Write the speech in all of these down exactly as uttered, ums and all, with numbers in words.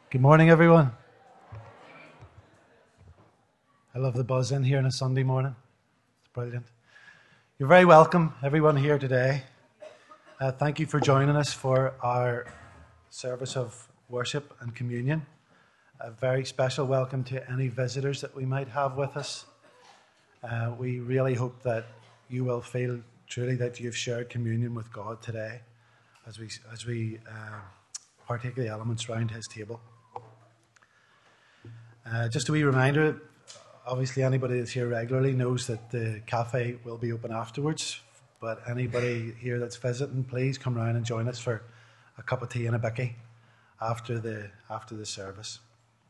Good morning, everyone. I love the buzz in here on a Sunday morning. It's brilliant. You're very welcome, everyone here today. Uh, thank you for joining us for our service of worship and communion. A very special welcome to any visitors that we might have with us. Uh, we really hope that you will feel truly that you've shared communion with God today as we as we uh, partake of the elements around His table. Uh, just a wee reminder, obviously anybody that's here regularly knows that the cafe will be open afterwards, but anybody here that's visiting, please come round and join us for a cup of tea and a bicky after the after the service.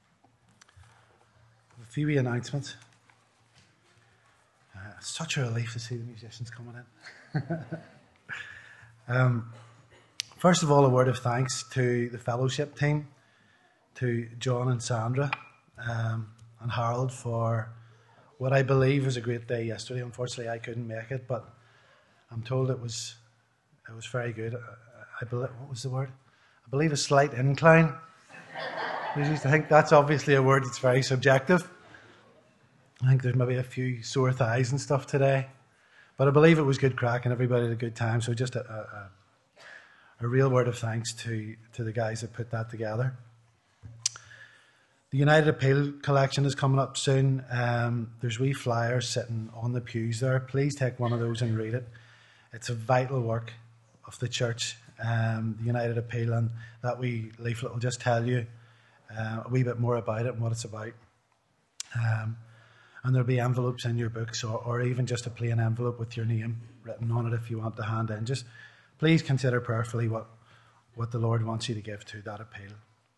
A few wee announcements. Uh, it's such a relief to see the musicians coming in. um, first of all, a word of thanks to the fellowship team, to John and Sandra, Um, and Harold for what I believe was a great day yesterday. Unfortunately, I couldn't make it, but I'm told it was it was very good. I, I believe, what was the word? I believe a slight incline. I used to think that's obviously a word that's very subjective. I think there's maybe a few sore thighs and stuff today, but I believe it was good crack and everybody had a good time. So just a, a, a real word of thanks to to the guys that put that together. The United Appeal collection is coming up soon. Um, there's wee flyers sitting on the pews there. Please take one of those and read it. It's a vital work of the church, um, the United Appeal, and that wee leaflet will just tell you uh, a wee bit more about it and what it's about. Um, and there'll be envelopes in your books, or, or even just a plain envelope with your name written on it if you want to hand in. Just please consider prayerfully what, what the Lord wants you to give to that appeal.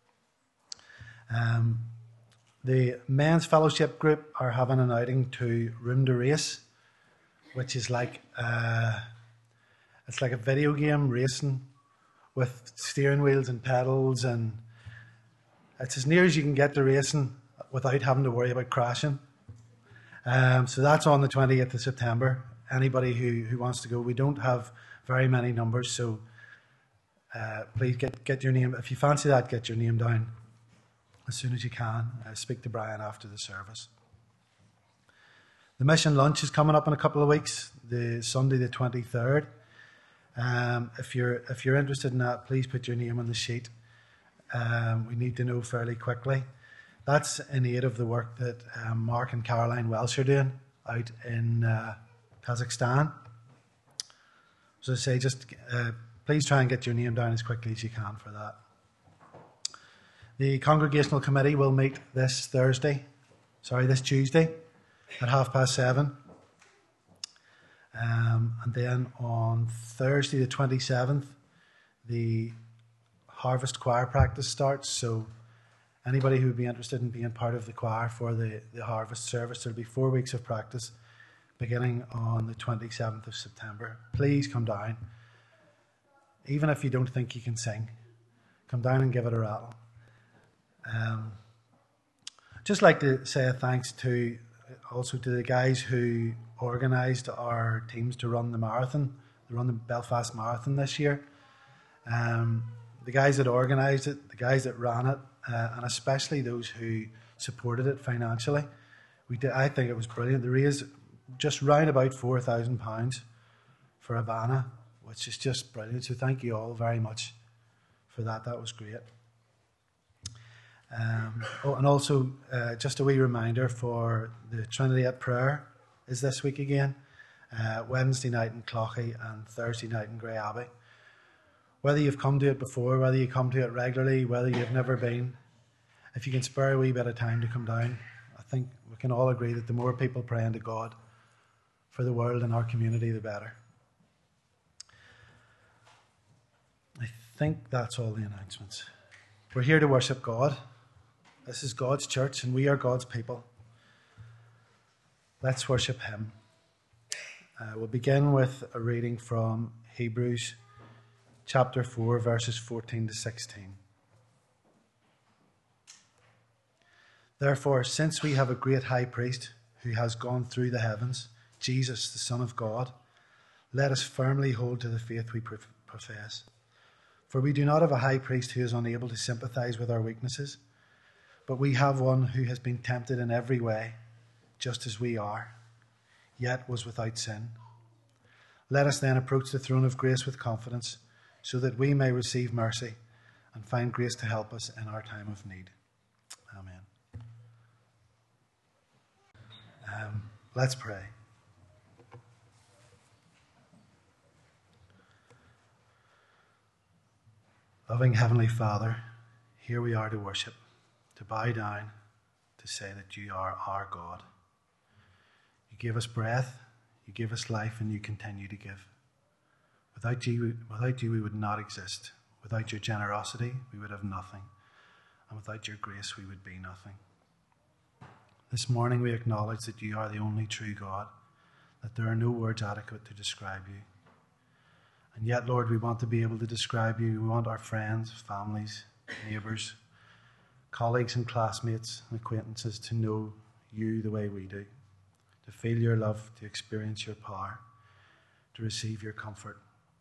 Um, the men's fellowship group are having an outing to Room to Race, which is like uh, it's like a video game racing with steering wheels and pedals, and it's as near as you can get to racing without having to worry about crashing. Um, so that's on the twentieth of September. Anybody who, who wants to go, we don't have very many numbers, so uh, please get get your name. If you fancy that, get your name down as soon as you can. Uh, speak to Brian after the service. The mission lunch is coming up in a couple of weeks, the Sunday the twenty-third. Um, if you're if you're interested in that, please put your name on the sheet. Um, we need to know fairly quickly. That's in aid of the work that um, Mark and Caroline Welsh are doing out in uh, Kazakhstan. So I say, just uh, please try and get your name down as quickly as you can for that. The Congregational Committee will meet this Thursday, sorry, this Tuesday at half past seven. Um, and then on Thursday the twenty-seventh, the Harvest Choir practice starts. So anybody who would be interested in being part of the choir for the, the Harvest service, there'll be four weeks of practice beginning on the twenty-seventh of September. Please come down. Even if you don't think you can sing, come down and give it a rattle. Um, just like to say a thanks to also to the guys who organised our teams to run the marathon, to run the Belfast Marathon this year. Um, the guys that organised it, the guys that ran it, uh, and especially those who supported it financially. We did. I think it was brilliant. They raised just round about four thousand pounds for Havana, which is just brilliant. So thank you all very much for that. That was great. Um, oh, and also, uh, just a wee reminder for the Trinity at Prayer is this week again, uh, Wednesday night in Cloghy and Thursday night in Grey Abbey. Whether you've come to it before, whether you come to it regularly, whether you've never been, if you can spare a wee bit of time to come down, I think we can all agree that the more people praying to God for the world and our community, the better. I think that's all the announcements. We're here to worship God. This is God's church and we are God's people. Let's worship Him. Uh, we'll begin with a reading from Hebrews chapter four, verses fourteen to sixteen. Therefore, since we have a great high priest who has gone through the heavens, Jesus, the Son of God, let us firmly hold to the faith we profess. For we do not have a high priest who is unable to sympathize with our weaknesses, But we have one who has been tempted in every way, just as we are, yet was without sin. Let us then approach the throne of grace with confidence, so that we may receive mercy and find grace to help us in our time of need. Amen. Um, let's pray. Loving Heavenly Father, here we are to worship, to bow down, to say that you are our God. You give us breath, you give us life, and you continue to give. Without you, without you, we would not exist. Without your generosity, we would have nothing. And without your grace, we would be nothing. This morning we acknowledge that you are the only true God, that there are no words adequate to describe you. And yet, Lord, we want to be able to describe you. We want our friends, families, neighbours, colleagues and classmates and acquaintances to know you the way we do, to feel your love, to experience your power, to receive your comfort.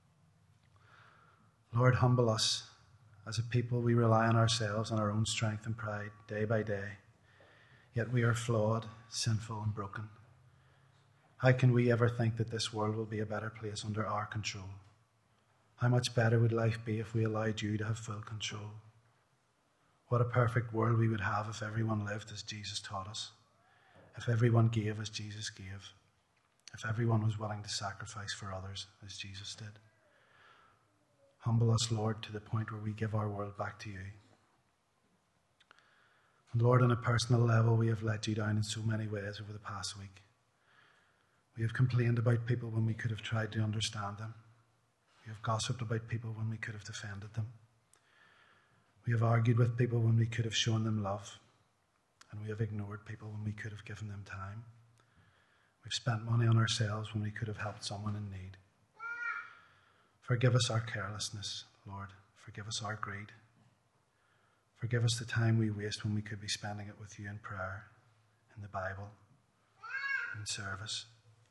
Lord, humble us. As a people, we rely on ourselves and our own strength and pride day by day. Yet we are flawed, sinful and broken. How can we ever think that this world will be a better place under our control? How much better would life be if we allowed you to have full control? What a perfect world we would have if everyone lived as Jesus taught us, if everyone gave as Jesus gave, if everyone was willing to sacrifice for others as Jesus did. Humble us, Lord, to the point where we give our world back to you. And Lord, on a personal level, we have let you down in so many ways over the past week. We have complained about people when we could have tried to understand them. We have gossiped about people when we could have defended them. We have argued with people when we could have shown them love. And we have ignored people when we could have given them time. We've spent money on ourselves when we could have helped someone in need. Forgive us our carelessness, Lord. Forgive us our greed. Forgive us the time we waste when we could be spending it with you in prayer, in the Bible, in service.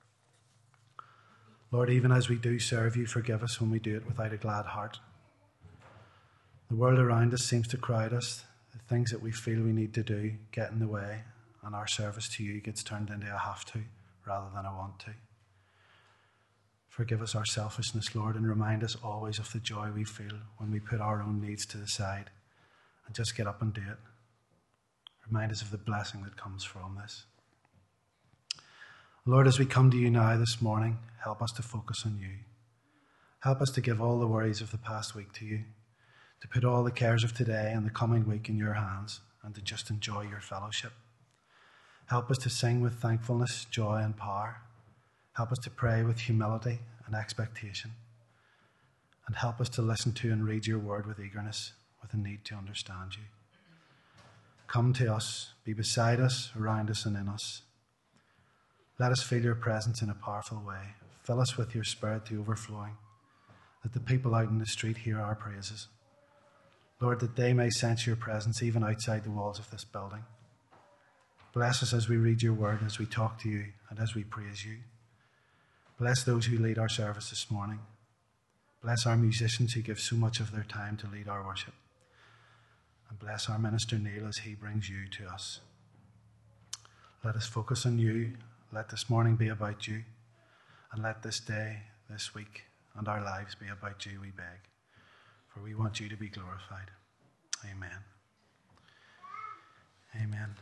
Lord, even as we do serve you, forgive us when we do it without a glad heart. The world around us seems to crowd us. The things that we feel we need to do get in the way, and our service to you gets turned into a have to rather than a want to. Forgive us our selfishness, Lord, and remind us always of the joy we feel when we put our own needs to the side and just get up and do it. Remind us of the blessing that comes from this. Lord, as we come to you now this morning, help us to focus on you. Help us to give all the worries of the past week to you, to put all the cares of today and the coming week in your hands, and to just enjoy your fellowship. Help us to sing with thankfulness, joy and power. Help us to pray with humility and expectation. And help us to listen to and read your word with eagerness, with a need to understand you. Come to us, be beside us, around us and in us. Let us feel your presence in a powerful way. Fill us with your spirit to overflowing, that the people out in the street hear our praises. Lord, that they may sense your presence even outside the walls of this building. Bless us as we read your word, as we talk to you, and as we praise you. Bless those who lead our service this morning. Bless our musicians who give so much of their time to lead our worship. And bless our minister Neil as he brings you to us. Let us focus on you. Let this morning be about you. And let this day, this week, and our lives be about you, we beg. For we want you to be glorified. Amen. Amen.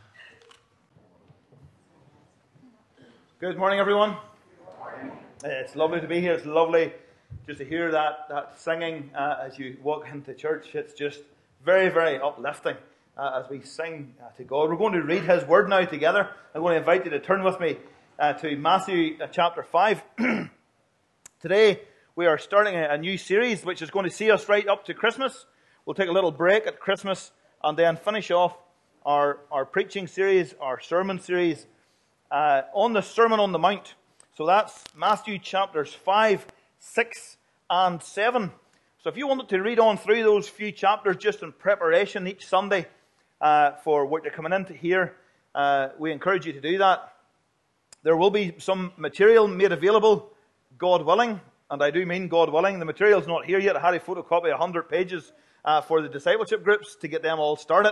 Good morning, everyone. Good morning. It's lovely to be here. It's lovely just to hear that, that singing uh, as you walk into church. It's just very, very uplifting uh, as we sing uh, to God. We're going to read His Word now together. I'm going to invite you to turn with me uh, to Matthew uh, chapter five. Today, we are starting a, a new series which is going to see us right up to Christmas. We'll take a little break at Christmas and then finish off our, our preaching series, our sermon series, uh, on the Sermon on the Mount. So that's Matthew chapters five, six, and seven. So if you wanted to read on through those few chapters just in preparation each Sunday uh, for what you're coming in to hear, uh, we encourage you to do that. There will be some material made available, God willing, and I do mean God willing. The material's not here yet. I had to photocopy one hundred pages uh, for the discipleship groups to get them all started.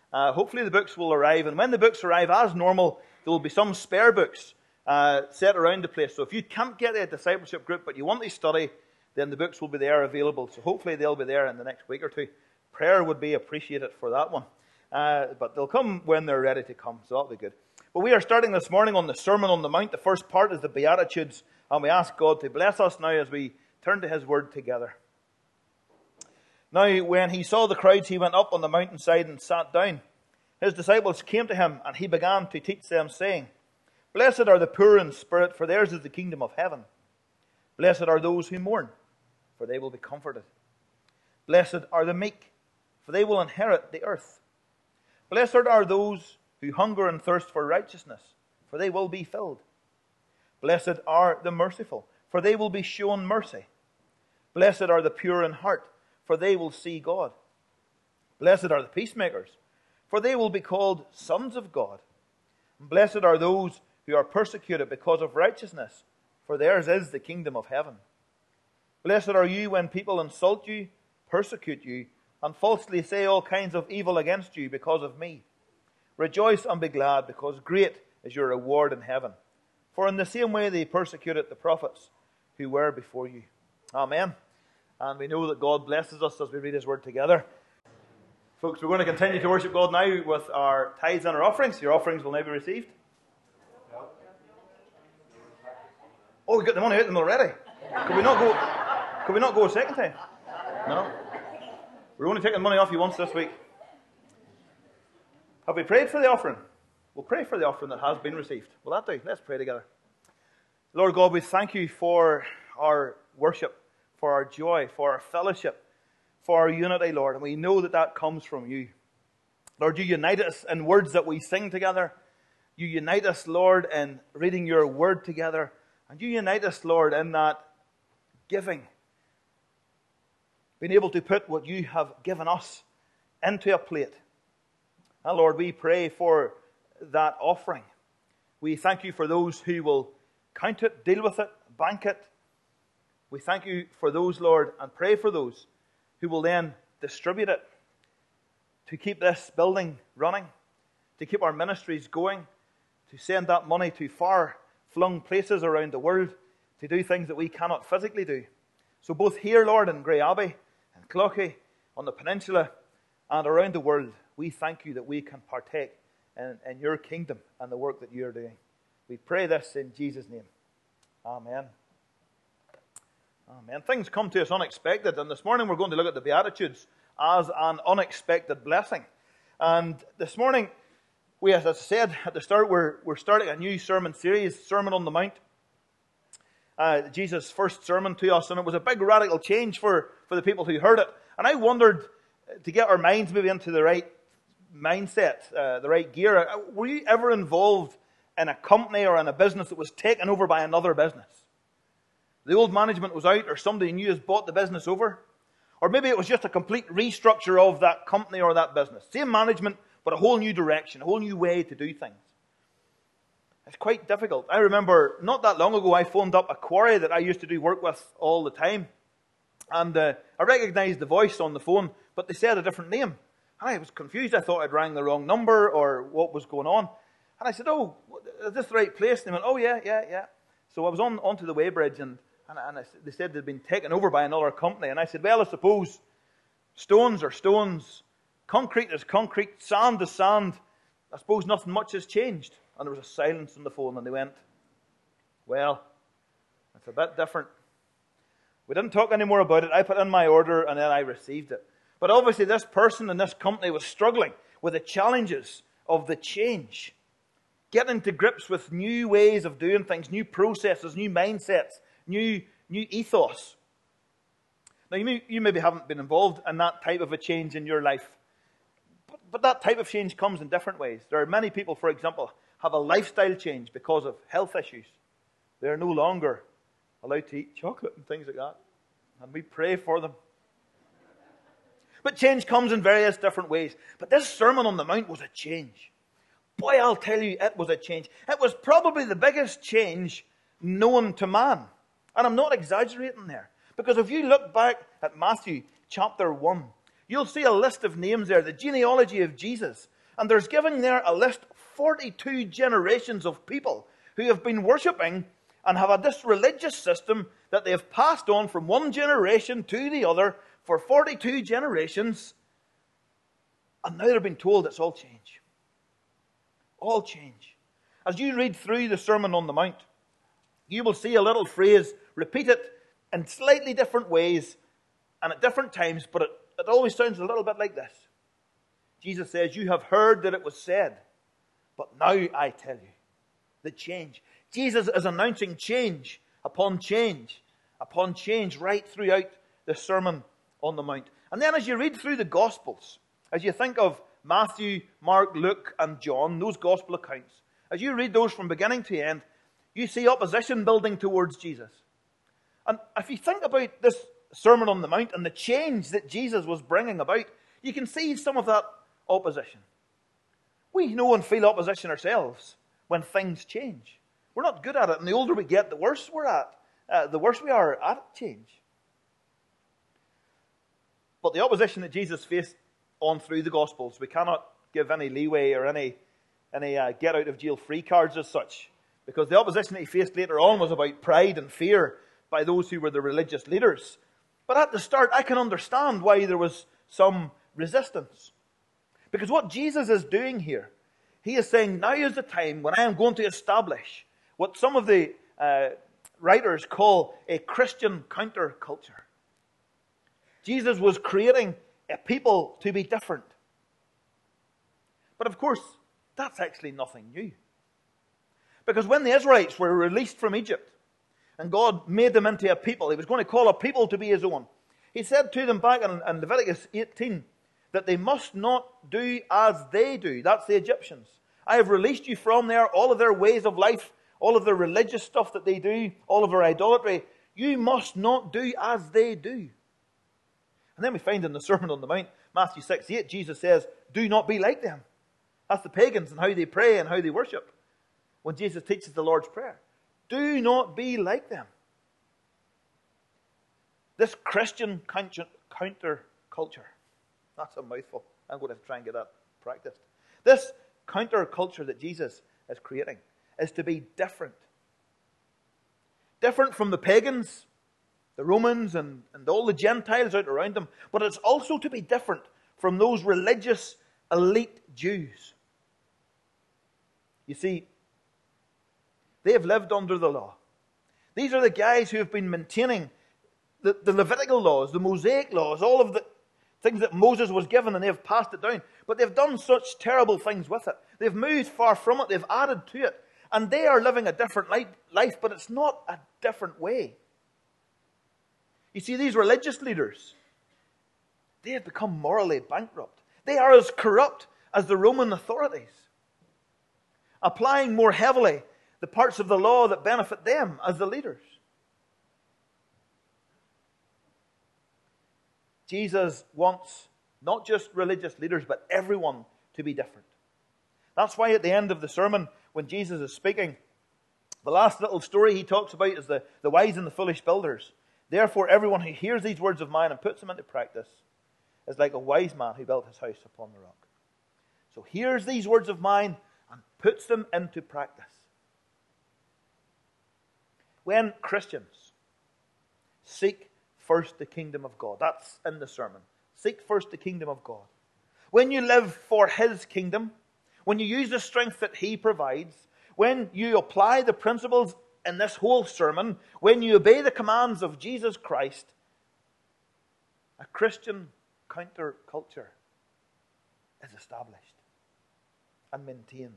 Uh, hopefully the books will arrive, and when the books arrive, as normal, there will be some spare books uh, set around the place. So if you can't get a discipleship group, but you want to study, then the books will be there available. So hopefully they'll be there in the next week or two. Prayer would be appreciated for that one. Uh, but they'll come when they're ready to come, so that'll be good. But we are starting this morning on the Sermon on the Mount. The first part is the Beatitudes, and we ask God to bless us now as we turn to His Word together. Now, when He saw the crowds, He went up on the mountainside and sat down. His disciples came to Him, and He began to teach them, saying, Blessed are the poor in spirit, for theirs is the kingdom of heaven. Blessed are those who mourn, for they will be comforted. Blessed are the meek, for they will inherit the earth. Blessed are those who hunger and thirst for righteousness, for they will be filled. Blessed are the merciful, for they will be shown mercy. Blessed are the pure in heart, for they will see God. Blessed are the peacemakers, for they will be called sons of God. And blessed are those who are persecuted because of righteousness, for theirs is the kingdom of heaven. Blessed are you when people insult you, persecute you, and falsely say all kinds of evil against you because of me. Rejoice and be glad, because great is your reward in heaven. For in the same way they persecuted the prophets who were before you. Amen. And we know that God blesses us as we read His Word together. Folks, we're going to continue to worship God now with our tithes and our offerings. Your offerings will now be received. Oh, we got the money out of them already. Could we not go? Could we not go a second time? No. We're only taking money off you once this week. Have we prayed for the offering? We'll pray for the offering that has been received. Will that do? Let's pray together. Lord God, we thank You for our worship, for our joy, for our fellowship, for our unity, Lord. And we know that that comes from You. Lord, You unite us in words that we sing together. You unite us, Lord, in reading Your Word together. And You unite us, Lord, in that giving. Being able to put what You have given us into a plate. And Lord, we pray for that offering. We thank You for those who will count it, deal with it, bank it. We thank You for those, Lord, and pray for those who will then distribute it to keep this building running, to keep our ministries going, to send that money to far-flung places around the world, to do things that we cannot physically do. So both here, Lord, in Grey Abbey, and Cloughey, on the peninsula, and around the world, we thank You that we can partake in, in Your kingdom and the work that You are doing. We pray this in Jesus' name. Amen. Amen. Things come to us unexpected, and this morning we're going to look at the Beatitudes as an unexpected blessing. And this morning, we, as I said at the start, we're, we're starting a new sermon series, Sermon on the Mount. Uh, Jesus' first sermon to us, and it was a big radical change for, for the people who heard it. And I wondered, to get our minds maybe into the right mindset, uh, the right gear, uh, were you ever involved in a company or in a business that was taken over by another business? The old management was out, or somebody new has bought the business over. Or maybe it was just a complete restructure of that company or that business. Same management, but a whole new direction, a whole new way to do things. It's quite difficult. I remember not that long ago I phoned up a quarry that I used to do work with all the time. And uh, I recognised the voice on the phone, but they said a different name. And I was confused. I thought I'd rang the wrong number or what was going on. And I said, oh, is this the right place? And they went, oh, yeah, yeah, yeah. So I was on onto the weighbridge, and, and, and I, they said they'd been taken over by another company. And I said, well, I suppose stones are stones. Concrete is concrete. Sand is sand. I suppose nothing much has changed. And there was a silence on the phone, and they went, well, it's a bit different. We didn't talk any more about it. I put in my order, and then I received it. But obviously this person in this company was struggling with the challenges of the change. Getting to grips with new ways of doing things, new processes, new mindsets, new, new ethos. Now, you, may, you maybe haven't been involved in that type of a change in your life. But, but that type of change comes in different ways. There are many people, for example, have a lifestyle change because of health issues. They are no longer allowed to eat chocolate and things like that. And we pray for them. But change comes in various different ways. But this Sermon on the Mount was a change. Boy, I'll tell you, it was a change. It was probably the biggest change known to man. And I'm not exaggerating there. Because if you look back at Matthew chapter one, you'll see a list of names there, the genealogy of Jesus. And there's giving there a list of forty-two generations of people who have been worshipping and have had this religious system that they have passed on from one generation to the other for forty-two generations. And now they're being told it's all change. All change. As you read through the Sermon on the Mount, you will see a little phrase repeated in slightly different ways and at different times, but it, it always sounds a little bit like this. Jesus says, you have heard that it was said, but now I tell you, the change. Jesus is announcing change upon change upon change right throughout the Sermon on the Mount. And then as you read through the Gospels, as you think of Matthew, Mark, Luke, and John, those Gospel accounts, as you read those from beginning to end, you see opposition building towards Jesus. And if you think about this Sermon on the Mount and the change that Jesus was bringing about, you can see some of that opposition. We know and feel opposition ourselves when things change. We're not good at it, and the older we get, the worse we're at. Uh, the worse we are at change. But the opposition that Jesus faced on through the Gospels, we cannot give any leeway or any, any uh, get-out-of-jail-free cards as such, because the opposition that he faced later on was about pride and fear by those who were the religious leaders. But at the start, I can understand why there was some resistance. Because what Jesus is doing here, he is saying, now is the time when I am going to establish what some of the uh, writers call a Christian counterculture. Jesus was creating a people to be different. But of course, that's actually nothing new. Because when the Israelites were released from Egypt, and God made them into a people, he was going to call a people to be his own. He said to them back in, in Leviticus eighteen, that they must not do as they do. That's the Egyptians. I have released you from there, all of their ways of life, all of their religious stuff that they do, all of their idolatry. You must not do as they do. And then we find in the Sermon on the Mount, Matthew six eight, Jesus says, do not be like them. That's the pagans and how they pray and how they worship. When Jesus teaches the Lord's Prayer. Do not be like them. This Christian counter culture. That's a mouthful. I'm going to, have to try and get that practiced. This counter-culture that Jesus is creating is to be different. Different from the pagans, the Romans, and, and all the Gentiles out around them. But it's also to be different from those religious elite Jews. You see, they have lived under the law. These are the guys who have been maintaining the, the Levitical laws, the Mosaic laws, all of the things that Moses was given, and they have passed it down. But they've done such terrible things with it. They've moved far from it. They've added to it. And they are living a different life, but it's not a different way. You see, these religious leaders, they have become morally bankrupt. They are as corrupt as the Roman authorities, applying more heavily the parts of the law that benefit them as the leaders. Jesus wants not just religious leaders, but everyone to be different. That's why at the end of the sermon, when Jesus is speaking, the last little story he talks about is the, the wise and the foolish builders. Therefore, everyone who hears these words of mine and puts them into practice is like a wise man who built his house upon the rock. So hears these words of mine and puts them into practice. When Christians seek first the kingdom of God, that's in the sermon. Seek first the kingdom of God. When you live for his kingdom, when you use the strength that he provides, when you apply the principles in this whole sermon, when you obey the commands of Jesus Christ, a Christian counterculture is established and maintained.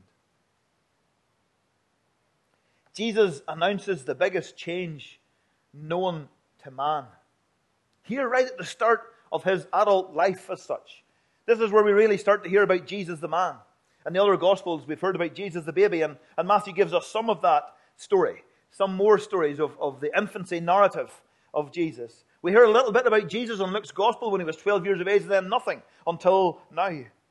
Jesus announces the biggest change known to man. Here, right at the start of his adult life as such. This is where we really start to hear about Jesus the man. In the other Gospels, we've heard about Jesus the baby, and, and Matthew gives us some of that story. Some more stories of, of the infancy narrative of Jesus. We hear a little bit about Jesus in Luke's Gospel when he was twelve years of age, and then nothing until now.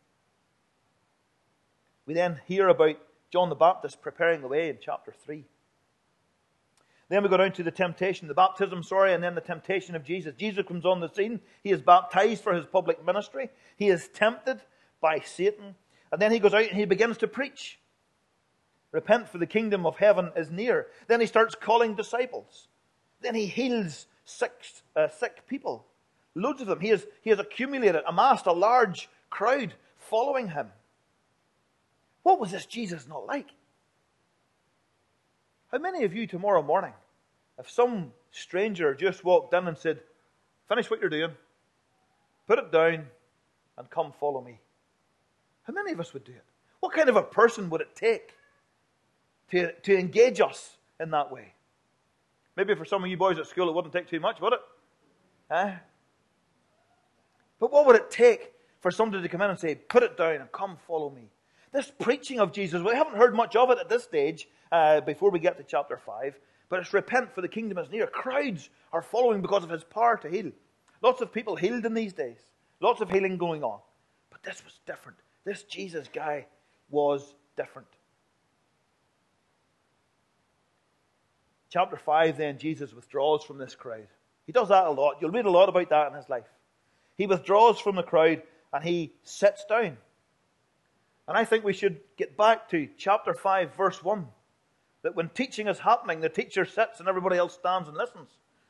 We then hear about John the Baptist preparing the way in chapter three. Then we go down to the temptation, the baptism, sorry, and then the temptation of Jesus. Jesus comes on the scene. He is baptized for his public ministry. He is tempted by Satan. And then he goes out and he begins to preach. Repent, for the kingdom of heaven is near. Then he starts calling disciples. Then he heals sick, uh, sick people. Loads of them. He has, he has accumulated, amassed a large crowd following him. What was this Jesus not like? How many of you tomorrow morning, if some stranger just walked in and said, finish what you're doing, put it down, and come follow me? How many of us would do it? What kind of a person would it take to, to engage us in that way? Maybe for some of you boys at school it wouldn't take too much, would it? Eh? But what would it take for somebody to come in and say, put it down and come follow me? This preaching of Jesus, we haven't heard much of it at this stage, uh, before we get to chapter five, but it's repent, for the kingdom is near. Crowds are following because of his power to heal. Lots of people healed in these days. Lots of healing going on. But this was different. This Jesus guy was different. Chapter five, then, Jesus withdraws from this crowd. He does that a lot. You'll read a lot about that in his life. He withdraws from the crowd and he sits down. And I think we should get back to chapter five, verse one. That when teaching is happening, the teacher sits and everybody else stands and listens.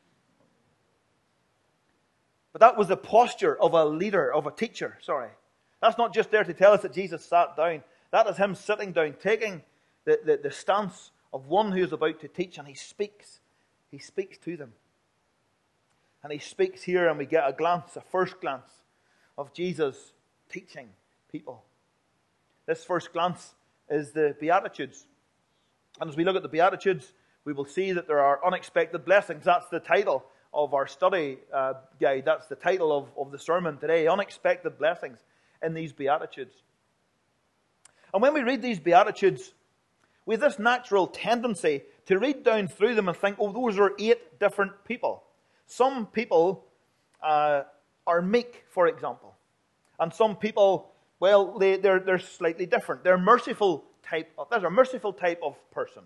But that was the posture of a leader, of a teacher, sorry. That's not just there to tell us that Jesus sat down. That is him sitting down, taking the, the, the stance of one who is about to teach, and he speaks. He speaks to them. And he speaks here, and we get a glance, a first glance of Jesus teaching people. This first glance is the Beatitudes. And as we look at the Beatitudes, we will see that there are unexpected blessings. That's the title of our study uh, guide. That's the title of, of the sermon today. Unexpected blessings in these Beatitudes. And when we read these Beatitudes, we have this natural tendency to read down through them and think, oh, those are eight different people. Some people uh, are meek, for example. And some people, well, they, they're, they're slightly different. They're merciful type of, there's a merciful type of person.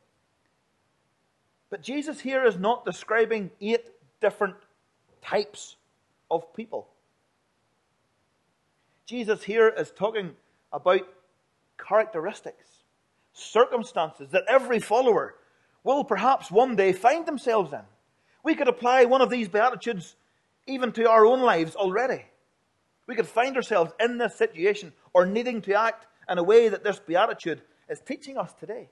But Jesus here is not describing eight different types of people. Jesus here is talking about characteristics, circumstances that every follower will perhaps one day find themselves in. We could apply one of these Beatitudes even to our own lives already. We could find ourselves in this situation or needing to act in a way that this Beatitude is teaching us today.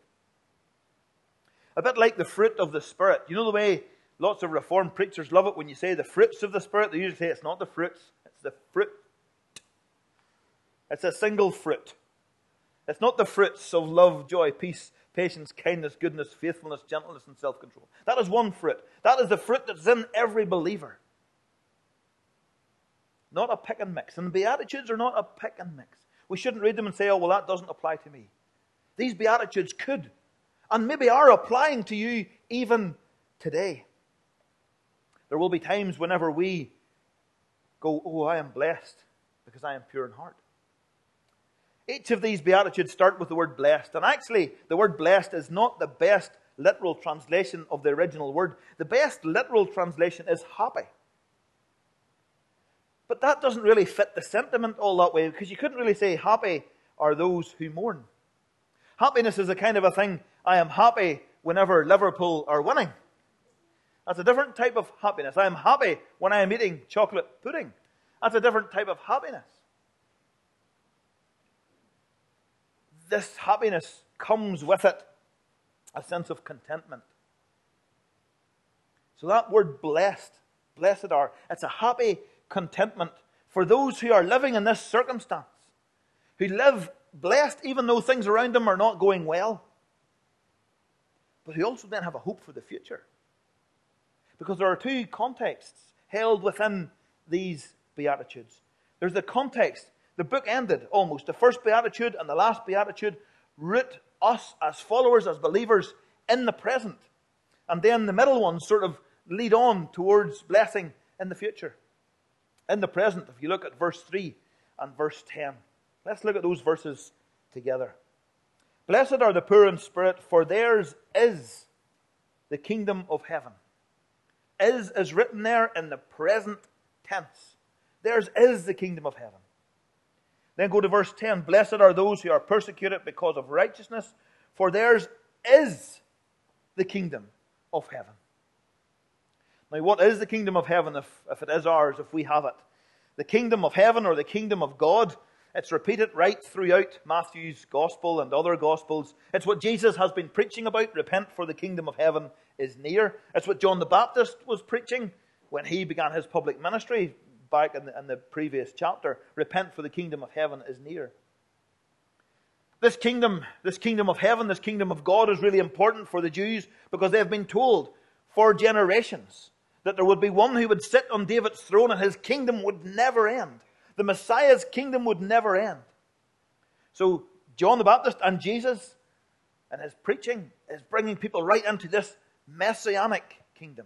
A bit like the fruit of the Spirit. You know the way lots of Reformed preachers love it when you say the fruits of the Spirit? They usually say it's not the fruits, it's the fruit. It's a single fruit. It's not the fruits of love, joy, peace, patience, kindness, goodness, faithfulness, gentleness, and self-control. That is one fruit. That is the fruit that's in every believer. Not a pick and mix. And the Beatitudes are not a pick and mix. We shouldn't read them and say, oh, well, that doesn't apply to me. These Beatitudes could, and maybe are applying to you even today. There will be times whenever we go, oh, I am blessed because I am pure in heart. Each of these Beatitudes start with the word blessed. And actually, the word blessed is not the best literal translation of the original word. The best literal translation is happy. But that doesn't really fit the sentiment all that way, because you couldn't really say happy are those who mourn. Happiness is a kind of a thing, I am happy whenever Liverpool are winning. That's a different type of happiness. I am happy when I am eating chocolate pudding. That's a different type of happiness. This happiness comes with it a sense of contentment. So that word blessed, blessed are, it's a happy contentment for those who are living in this circumstance, who live blessed even though things around them are not going well, but who also then have a hope for the future. Because there are two contexts held within these Beatitudes. There's the context. The book ended almost. The first Beatitude and the last Beatitude root us as followers, as believers, in the present. And then the middle ones sort of lead on towards blessing in the future. In the present, if you look at verse three and verse ten. Let's look at those verses together. Blessed are the poor in spirit, for theirs is the kingdom of heaven. Is is written there in the present tense. Theirs is the kingdom of heaven. Then go to verse ten. Blessed are those who are persecuted because of righteousness, for theirs is the kingdom of heaven. Now, what is the kingdom of heaven if, if it is ours, if we have it? The kingdom of heaven, or the kingdom of God, it's repeated right throughout Matthew's gospel and other gospels. It's what Jesus has been preaching about. Repent, for the kingdom of heaven is near. It's what John the Baptist was preaching when he began his public ministry back in the, in the previous chapter. Repent, for the kingdom of heaven is near. This kingdom, this kingdom of heaven, this kingdom of God is really important for the Jews because they have been told for generations that there would be one who would sit on David's throne and his kingdom would never end. The Messiah's kingdom would never end. So John the Baptist and Jesus and his preaching is bringing people right into this messianic kingdom.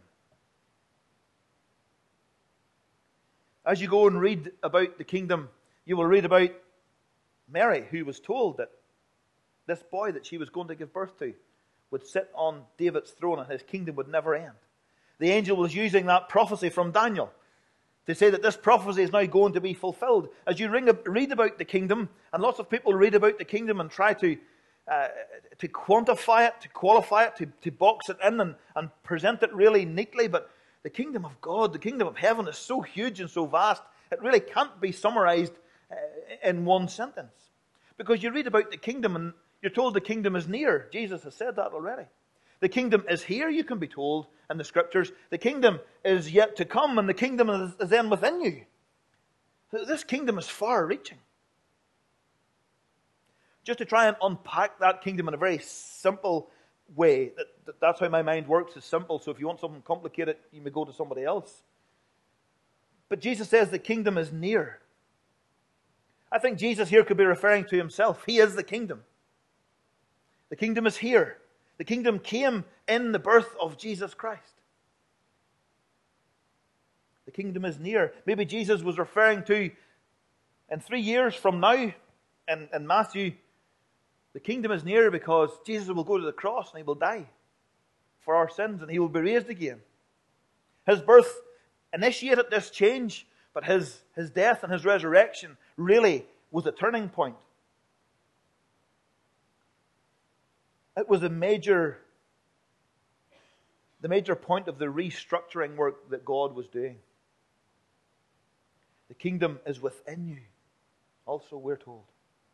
As you go and read about the kingdom, you will read about Mary, who was told that this boy that she was going to give birth to would sit on David's throne and his kingdom would never end. The angel was using that prophecy from Daniel to say that this prophecy is now going to be fulfilled. As you read about the kingdom, and lots of people read about the kingdom and try to uh, to quantify it, to qualify it, to, to box it in and, and present it really neatly, but the kingdom of God, the kingdom of heaven is so huge and so vast, it really can't be summarized uh, in one sentence. Because you read about the kingdom and you're told the kingdom is near. Jesus has said that already. The kingdom is here, you can be told in the scriptures. The kingdom is yet to come, and the kingdom is, is then within you. So this kingdom is far-reaching. Just to try and unpack that kingdom in a very simple way. That, that, that's how my mind works, is simple. So if you want something complicated, you may go to somebody else. But Jesus says the kingdom is near. I think Jesus here could be referring to himself. He is the kingdom. The kingdom is here. The kingdom came in the birth of Jesus Christ. The kingdom is near. Maybe Jesus was referring to, in three years from now, in, in Matthew, the kingdom is near because Jesus will go to the cross and he will die for our sins and he will be raised again. His birth initiated this change, but his, his death and his resurrection really was a turning point. It was a major, the major point of the restructuring work that God was doing. The kingdom is within you, also we're told.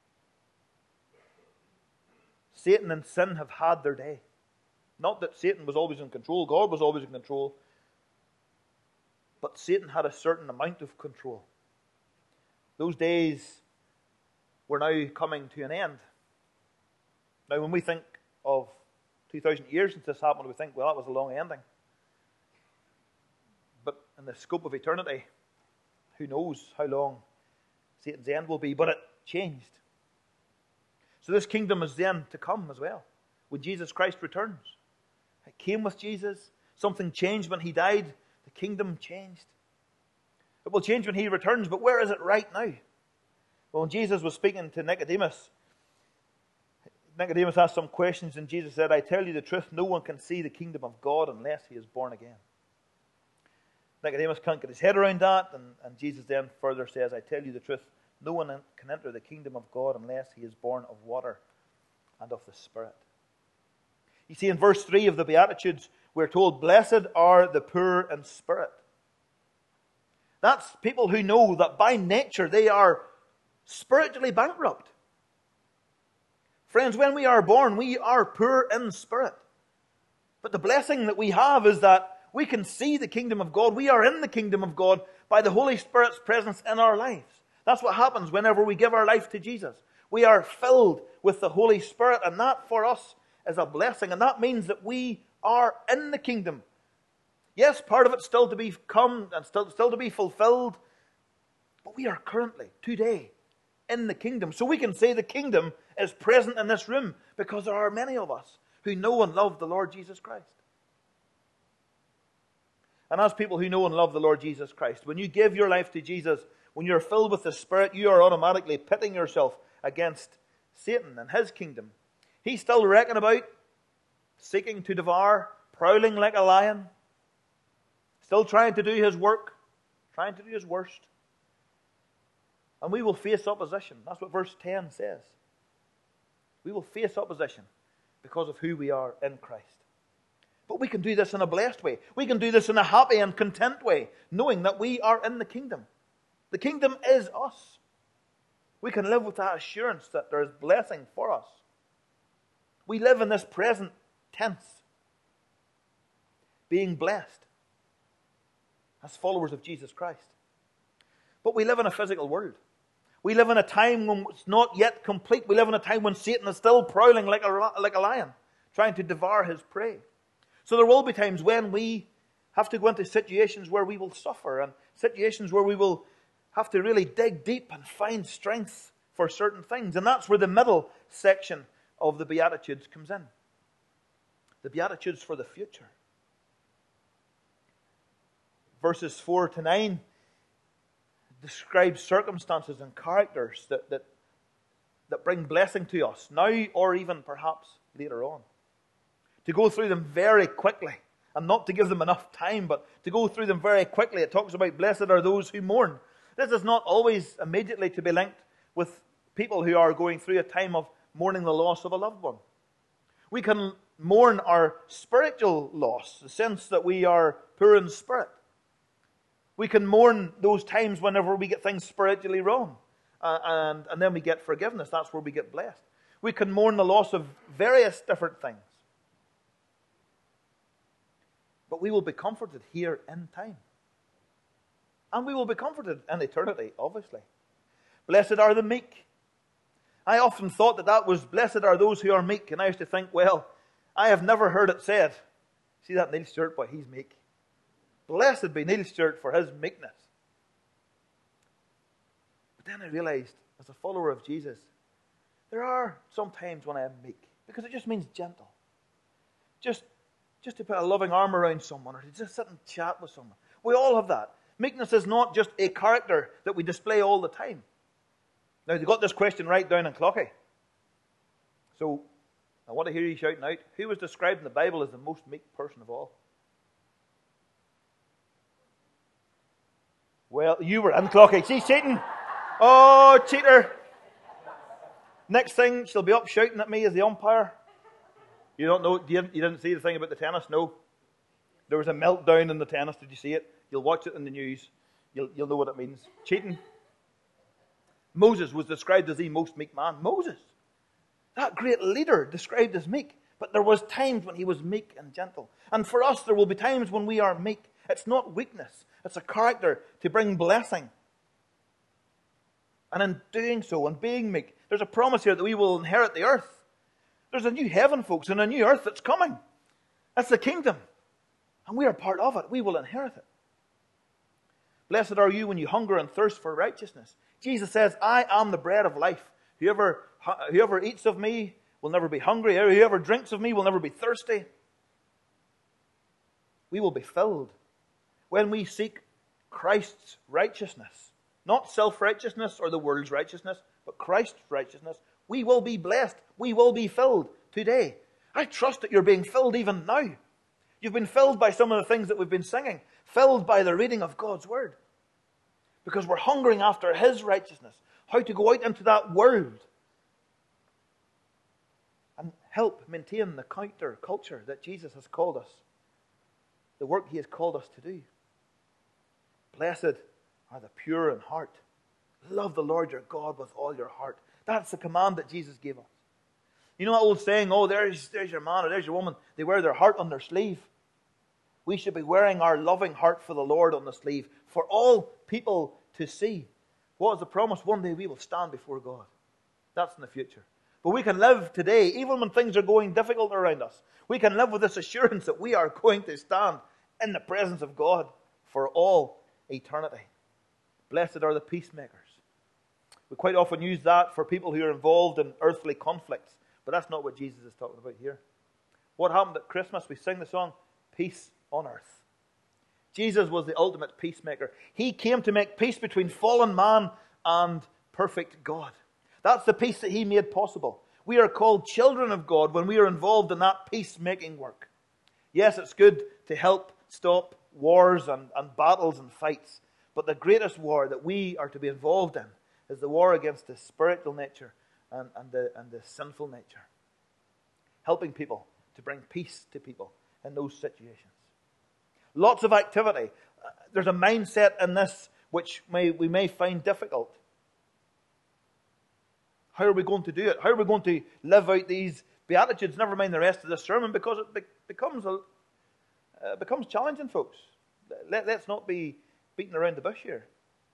Satan and sin have had their day. Not that Satan was always in control, God was always in control. But Satan had a certain amount of control. Those days were now coming to an end. Now when we think of two thousand years since this happened, we think, well, that was a long ending. But in the scope of eternity, who knows how long Satan's end will be, but it changed. So this kingdom is then to come as well, when Jesus Christ returns. It came with Jesus. Something changed when he died. The kingdom changed. It will change when he returns, but where is it right now? Well, when Jesus was speaking to Nicodemus, Nicodemus asked some questions and Jesus said, I tell you the truth, no one can see the kingdom of God unless he is born again. Nicodemus can't get his head around that, and, and Jesus then further says, I tell you the truth, no one can enter the kingdom of God unless he is born of water and of the Spirit. You see, in verse three of the Beatitudes, we're told, blessed are the poor in spirit. That's people who know that by nature they are spiritually bankrupt. Friends, when we are born, we are poor in spirit. But the blessing that we have is that we can see the kingdom of God. We are in the kingdom of God by the Holy Spirit's presence in our lives. That's what happens whenever we give our life to Jesus. We are filled with the Holy Spirit, and that for us is a blessing. And that means that we are in the kingdom. Yes, part of it's still to be come and still, still to be fulfilled. But we are currently, today, in the kingdom. So we can say the kingdom is present in this room because there are many of us who know and love the Lord Jesus Christ. And as people who know and love the Lord Jesus Christ, when you give your life to Jesus, when you're filled with the Spirit, you are automatically pitting yourself against Satan and his kingdom. He's still reckoning about, seeking to devour, prowling like a lion, still trying to do his work, trying to do his worst. And we will face opposition. That's what verse ten says. We will face opposition because of who we are in Christ. But we can do this in a blessed way. We can do this in a happy and content way, knowing that we are in the kingdom. The kingdom is us. We can live with that assurance that there is blessing for us. We live in this present tense, being blessed as followers of Jesus Christ. But we live in a physical world. We live in a time when it's not yet complete. We live in a time when Satan is still prowling like a, like a lion, trying to devour his prey. So there will be times when we have to go into situations where we will suffer, and situations where we will have to really dig deep and find strength for certain things. And that's where the middle section of the Beatitudes comes in. The Beatitudes for the future. Verses four to nine describe circumstances and characters that, that, that bring blessing to us, now or even perhaps later on. To go through them very quickly, and not to give them enough time, but to go through them very quickly. It talks about blessed are those who mourn. This is not always immediately to be linked with people who are going through a time of mourning the loss of a loved one. We can mourn our spiritual loss, the sense that we are poor in spirit. We can mourn those times whenever we get things spiritually wrong. Uh, and, and then we get forgiveness. That's where we get blessed. We can mourn the loss of various different things. But we will be comforted here in time. And we will be comforted in eternity, obviously. Blessed are the meek. I often thought that that was, blessed are those who are meek. And I used to think, well, I have never heard it said. See that Neil Stewart boy? He's meek. Blessed be Neil Stewart for his meekness. But then I realized, as a follower of Jesus, there are some times when I am meek. Because it just means gentle. Just, just to put a loving arm around someone, or to just sit and chat with someone. We all have that. Meekness is not just a character that we display all the time. Now, they got this question right down in Clocky. So, I want to hear you shouting out, who was described in the Bible as the most meek person of all? Well, you were in Clocky. She's cheating. Oh, cheater. Next thing, she'll be up shouting at me as the umpire. You don't know, you didn't, you didn't see the thing about the tennis? No. There was a meltdown in the tennis. Did you see it? You'll watch it in the news. You'll, you'll know what it means. Cheating. Moses was described as the most meek man. Moses. That great leader described as meek. But there was times when he was meek and gentle. And for us, there will be times when we are meek. It's not weakness. It's a character to bring blessing. And in doing so, and being meek, there's a promise here that we will inherit the earth. There's a new heaven, folks, and a new earth that's coming. That's the kingdom. And we are part of it. We will inherit it. Blessed are you when you hunger and thirst for righteousness. Jesus says, I am the bread of life. Whoever, whoever eats of me will never be hungry. Whoever drinks of me will never be thirsty. We will be filled when we seek Christ's righteousness. Not self-righteousness or the world's righteousness, but Christ's righteousness. We will be blessed. We will be filled today. I trust that you're being filled even now. You've been filled by some of the things that we've been singing. Filled by the reading of God's Word. Because we're hungering after His righteousness. How to go out into that world and help maintain the counter culture that Jesus has called us. The work He has called us to do. Blessed are the pure in heart. Love the Lord your God with all your heart. That's the command that Jesus gave us. You know that old saying, oh, there's, there's your man or there's your woman. They wear their heart on their sleeve. We should be wearing our loving heart for the Lord on the sleeve for all people to see. What is the promise? One day we will stand before God. That's in the future. But we can live today, even when things are going difficult around us. We can live with this assurance that we are going to stand in the presence of God for all eternity. Blessed are the peacemakers. We quite often use that for people who are involved in earthly conflicts. But that's not what Jesus is talking about here. What happened at Christmas? We sing the song, Peace on Earth. Jesus was the ultimate peacemaker. He came to make peace between fallen man and perfect God. That's the peace that He made possible. We are called children of God when we are involved in that peacemaking work. Yes, it's good to help stop wars and, and battles and fights. But the greatest war that we are to be involved in is the war against the spiritual nature and, and, the, and the sinful nature. Helping people to bring peace to people in those situations. Lots of activity. There's a mindset in this which may, we may find difficult. How are we going to do it? How are we going to live out these Beatitudes? Never mind the rest of the sermon, because it be, becomes a, uh, becomes challenging, folks. Let, let's not be beating around the bush here.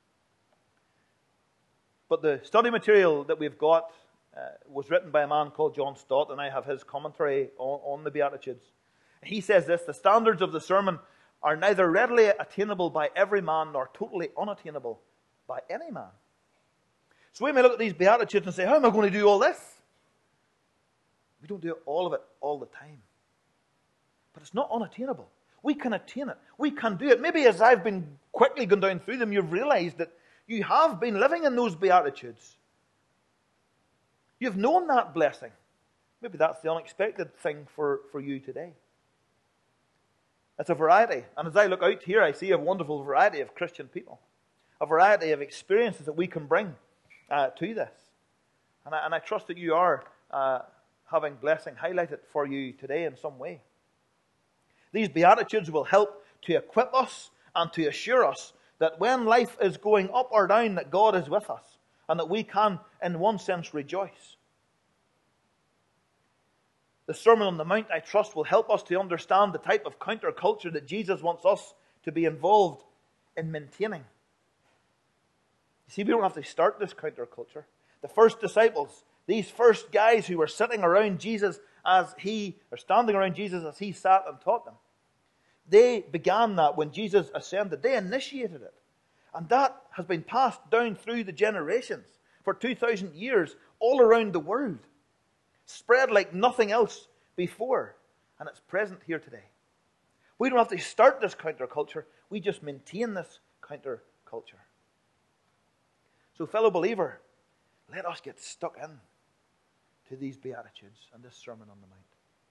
But the study material that we've got uh, was written by a man called John Stott, and I have his commentary on, on the Beatitudes. He says this: the standards of the sermon are neither readily attainable by every man nor totally unattainable by any man. So we may look at these Beatitudes and say, how am I going to do all this? We don't do all of it all the time. But it's not unattainable. We can attain it. We can do it. Maybe as I've been quickly going down through them, you've realized that you have been living in those Beatitudes. You've known that blessing. Maybe that's the unexpected thing for, for you today. It's a variety. And as I look out here, I see a wonderful variety of Christian people. A variety of experiences that we can bring uh, to this. And I, and I trust that you are uh, having blessing highlighted for you today in some way. These Beatitudes will help to equip us and to assure us that when life is going up or down, that God is with us. And that we can, in one sense, rejoice. The Sermon on the Mount, I trust, will help us to understand the type of counterculture that Jesus wants us to be involved in maintaining. You see, we don't have to start this counterculture. The first disciples, these first guys who were sitting around Jesus as he, or standing around Jesus as he sat and taught them, they began that when Jesus ascended. They initiated it. And that has been passed down through the generations for two thousand years all around the world. Spread like nothing else before. And it's present here today. We don't have to start this counterculture. We just maintain this counterculture. So, fellow believer, let us get stuck in to these Beatitudes and this Sermon on the Mount.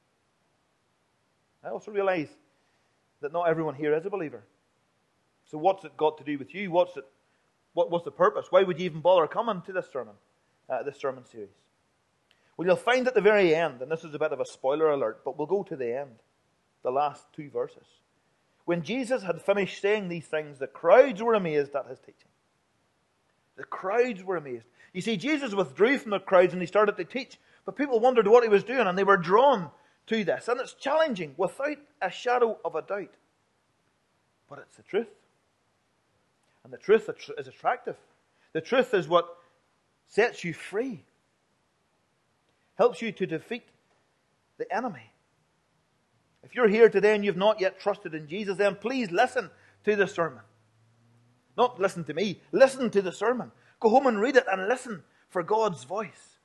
I also realize that not everyone here is a believer. So what's it got to do with you? What's it? What, what's the purpose? Why would you even bother coming to this sermon, uh, this sermon series? Well, you'll find at the very end, and this is a bit of a spoiler alert, but we'll go to the end, the last two verses. When Jesus had finished saying these things, the crowds were amazed at his teaching. The crowds were amazed. You see, Jesus withdrew from the crowds and he started to teach, but people wondered what he was doing, and they were drawn to this. And it's challenging, without a shadow of a doubt. But it's the truth. And the truth is attractive. The truth is what sets you free. Helps you to defeat the enemy. If you're here today and you've not yet trusted in Jesus, then please listen to the sermon. Not listen to me. Listen to the sermon. Go home and read it and listen for God's voice.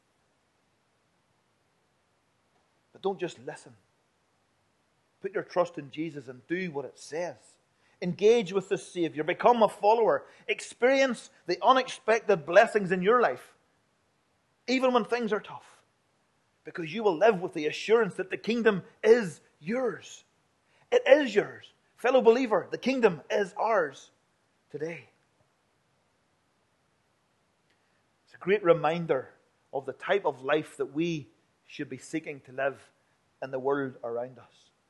But don't just listen. Put your trust in Jesus and do what it says. Engage with the Savior. Become a follower. Experience the unexpected blessings in your life. Even when things are tough. Because you will live with the assurance that the kingdom is yours. It is yours. Fellow believer, the kingdom is ours today. It's a great reminder of the type of life that we should be seeking to live in the world around us.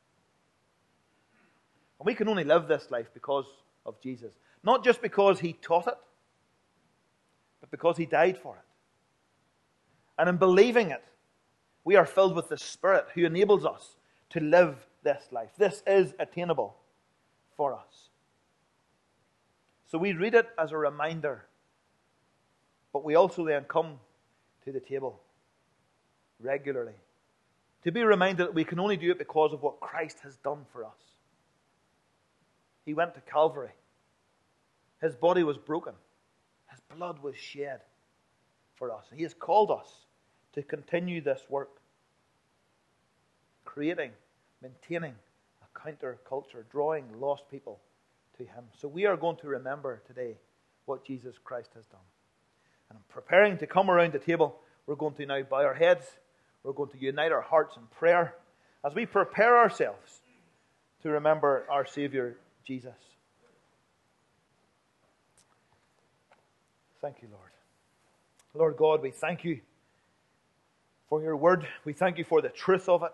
And we can only live this life because of Jesus. Not just because he taught it, but because he died for it. And in believing it, we are filled with the Spirit who enables us to live this life. This is attainable for us. So we read it as a reminder, but we also then come to the table regularly to be reminded that we can only do it because of what Christ has done for us. He went to Calvary. His body was broken. His blood was shed for us. He has called us to continue this work. Creating, maintaining a counter-culture, drawing lost people to him. So we are going to remember today what Jesus Christ has done. And in preparing to come around the table, we're going to now bow our heads. We're going to unite our hearts in prayer as we prepare ourselves to remember our Savior, Jesus. Thank you, Lord. Lord God, we thank you for your word. We thank you for the truth of it.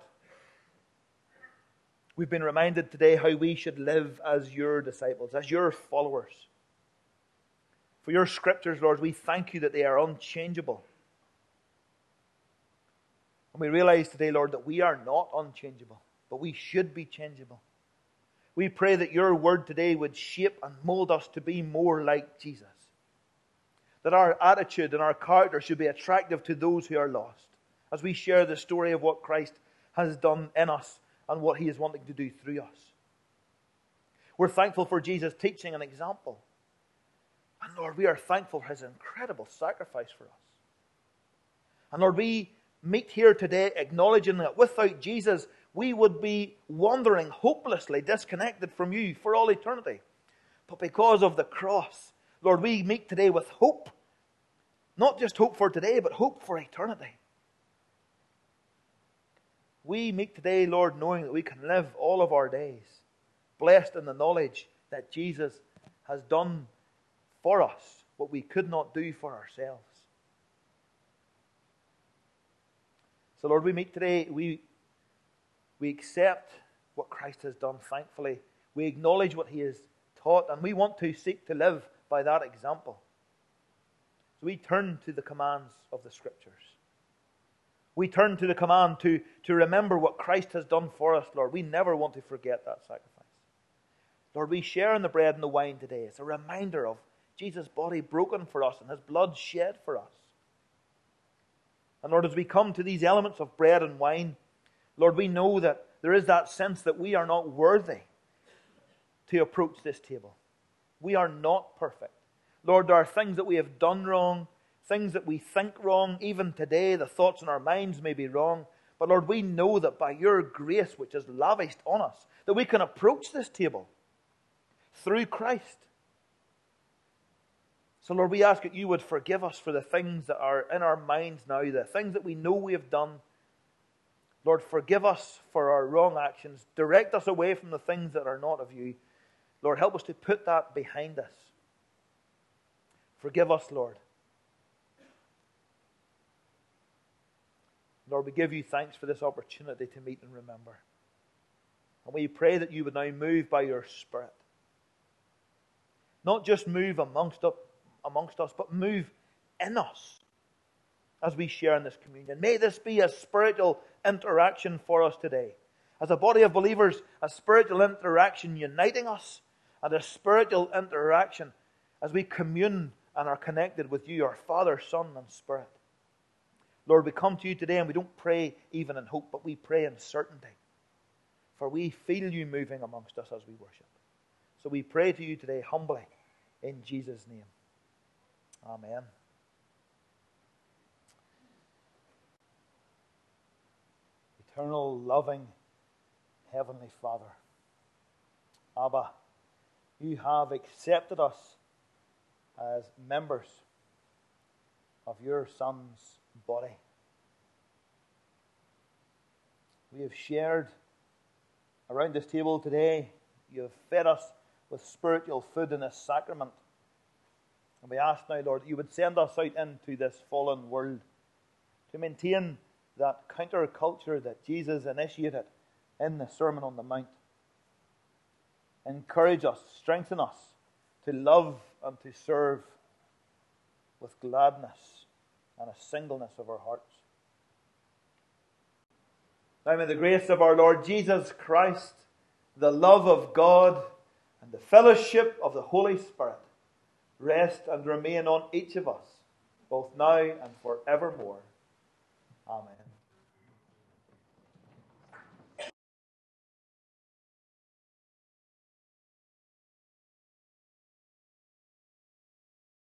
We've been reminded today how we should live as your disciples, as your followers. For your scriptures, Lord, we thank you that they are unchangeable. And we realize today, Lord, that we are not unchangeable, but we should be changeable. We pray that your word today would shape and mold us to be more like Jesus. That our attitude and our character should be attractive to those who are lost, as we share the story of what Christ has done in us and what he is wanting to do through us. We're thankful for Jesus' teaching and example. And Lord, we are thankful for his incredible sacrifice for us. And Lord, we meet here today acknowledging that without Jesus, we would be wandering hopelessly disconnected from you for all eternity. But because of the cross, Lord, we meet today with hope. Not just hope for today, but hope for eternity. We meet today, Lord, knowing that we can live all of our days blessed in the knowledge that Jesus has done for us what we could not do for ourselves. So, Lord, we meet today, we, we accept what Christ has done, thankfully. We acknowledge what he has taught, and we want to seek to live by that example. So we turn to the commands of the Scriptures. We turn to the command to, to remember what Christ has done for us, Lord. We never want to forget that sacrifice. Lord, we share in the bread and the wine today. It's a reminder of Jesus' body broken for us and his blood shed for us. And Lord, as we come to these elements of bread and wine, Lord, we know that there is that sense that we are not worthy to approach this table. We are not perfect. Lord, there are things that we have done wrong, things that we think wrong. Even today, the thoughts in our minds may be wrong. But Lord, we know that by your grace, which is lavished on us, that we can approach this table through Christ. So Lord, we ask that you would forgive us for the things that are in our minds now, the things that we know we have done. Lord, forgive us for our wrong actions. Direct us away from the things that are not of you. Lord, help us to put that behind us. Forgive us, Lord. Lord, we give you thanks for this opportunity to meet and remember. And we pray that you would now move by your Spirit. Not just move amongst us, amongst us, but move in us as we share in this communion. May this be a spiritual interaction for us today. As a body of believers, a spiritual interaction uniting us, and a spiritual interaction as we commune and are connected with you, our Father, Son, and Spirit. Lord, we come to you today and we don't pray even in hope, but we pray in certainty. For we feel you moving amongst us as we worship. So we pray to you today humbly in Jesus' name. Amen. Eternal, loving, Heavenly Father, Abba, you have accepted us as members of your Son's body. We have shared around this table today. You have fed us with spiritual food in this sacrament. And we ask now, Lord, that you would send us out into this fallen world to maintain that counterculture that Jesus initiated in the Sermon on the Mount. Encourage us, strengthen us to love and to serve with gladness and a singleness of our hearts. Now may the grace of our Lord Jesus Christ, the love of God, and the fellowship of the Holy Spirit rest and remain on each of us, both now and forevermore. Amen.